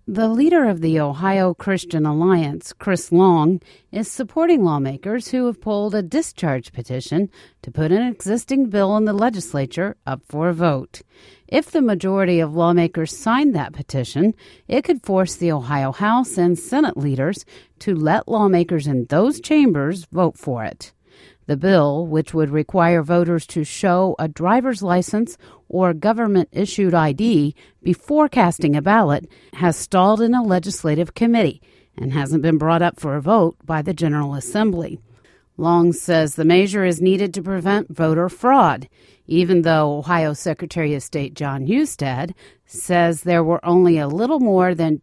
The leader of the Ohio Christian Alliance, Chris Long, is supporting lawmakers who have pulled a discharge petition to put an existing bill in the legislature up for a vote. If the majority of lawmakers sign that petition, it could force the Ohio House and Senate leaders to let lawmakers in those chambers vote for it. The bill, which would require voters to show a driver's license or government-issued ID before casting a ballot, has stalled in a legislative committee and hasn't been brought up for a vote by the General Assembly. Long says the measure is needed to prevent voter fraud, even though Ohio Secretary of State Jon Husted says there were only a little more than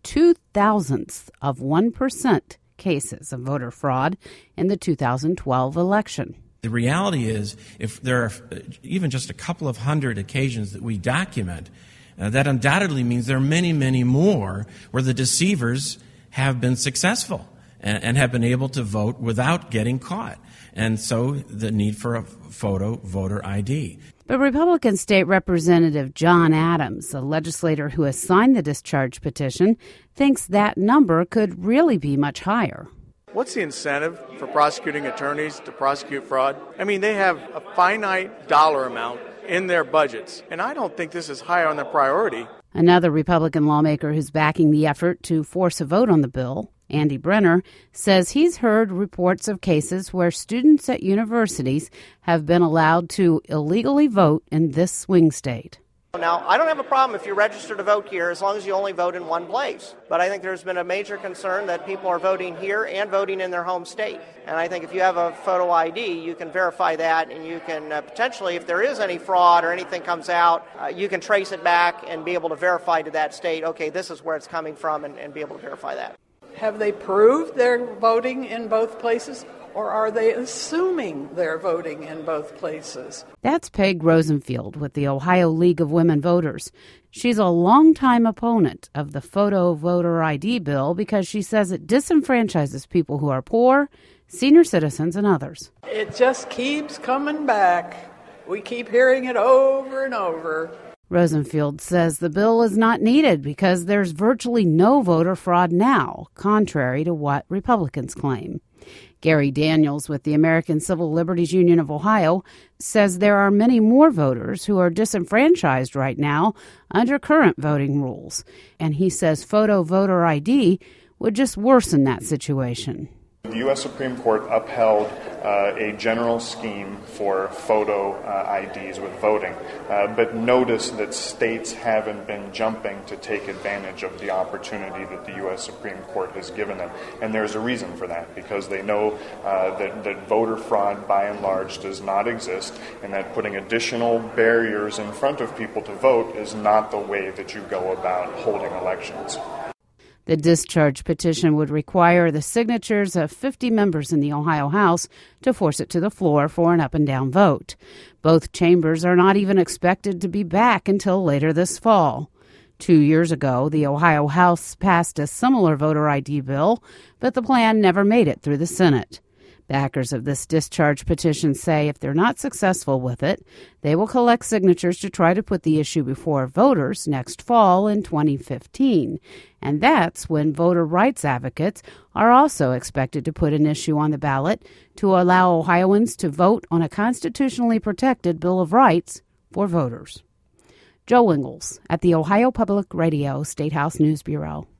0.02 of 1% cases of voter fraud in the 2012 election. The reality is, if there are even just a couple of hundred occasions that we document, that undoubtedly means there are many, many more where the deceivers have been successful and have been able to vote without getting caught. And so the need for a photo voter ID. But Republican State Representative John Adams, a legislator who has signed the discharge petition, thinks that number could really be much higher. What's the incentive for prosecuting attorneys to prosecute fraud? I mean, they have a finite dollar amount in their budgets, and I don't think this is high on their priority. Another Republican lawmaker who's backing the effort to force a vote on the bill, Andy Brenner, says he's heard reports of cases where students at universities have been allowed to illegally vote in this swing state. Now, I don't have a problem if you register to vote here as long as you only vote in one place. But I think there's been a major concern that people are voting here and voting in their home state. And I think if you have a photo ID, you can verify that, and you can potentially, if there is any fraud or anything comes out, you can trace it back and be able to verify to that state, okay, this is where it's coming from, and be able to verify that. Have they proved they're voting in both places, or are they assuming they're voting in both places? That's Peg Rosenfield with the Ohio League of Women Voters. She's a longtime opponent of the photo voter ID bill because she says it disenfranchises people who are poor, senior citizens, and others. It just keeps coming back. We keep hearing it over and over. Rosenfield says the bill is not needed because there's virtually no voter fraud now, contrary to what Republicans claim. Gary Daniels with the American Civil Liberties Union of Ohio says there are many more voters who are disenfranchised right now under current voting rules, and he says photo voter ID would just worsen that situation. The U.S. Supreme Court upheld a general scheme for photo IDs with voting, but noticed that states haven't been jumping to take advantage of the opportunity that the U.S. Supreme Court has given them. And there's a reason for that, because they know that voter fraud by and large does not exist, and that putting additional barriers in front of people to vote is not the way that you go about holding elections. The discharge petition would require the signatures of 50 members in the Ohio House to force it to the floor for an up-and-down vote. Both chambers are not even expected to be back until later this fall. 2 years ago, the Ohio House passed a similar voter ID bill, but the plan never made it through the Senate. Backers of this discharge petition say if they're not successful with it, they will collect signatures to try to put the issue before voters next fall in 2015. And that's when voter rights advocates are also expected to put an issue on the ballot to allow Ohioans to vote on a constitutionally protected Bill of Rights for voters. Joe Ingles at the Ohio Public Radio State House News Bureau.